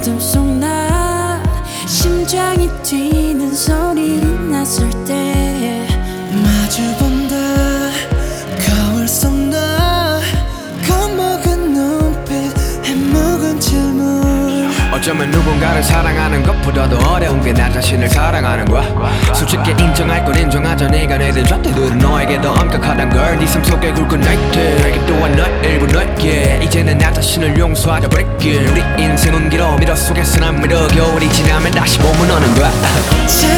어둠 속 나 심장이 뛰는 소리 났을 때 마주본다 거울 속 나 겁먹은 눈빛 해묵은 질문 어쩌면 누군가를 사랑하는 것보다도 어려운 게 나 자신을 사랑하는 거야. 솔직히 인정할 건 인정하자. 네가 내든 잣대들은 너에게 더 엄격하단 걸. 네 삶 속에 굵은 나이트 또한 너의 일부 너에게 이제는 나 자신을 용서하자 break it. 우리 인생은 길어 미러 속에서 난 미러 겨울이 지나면 다시 봄은 오는 거야.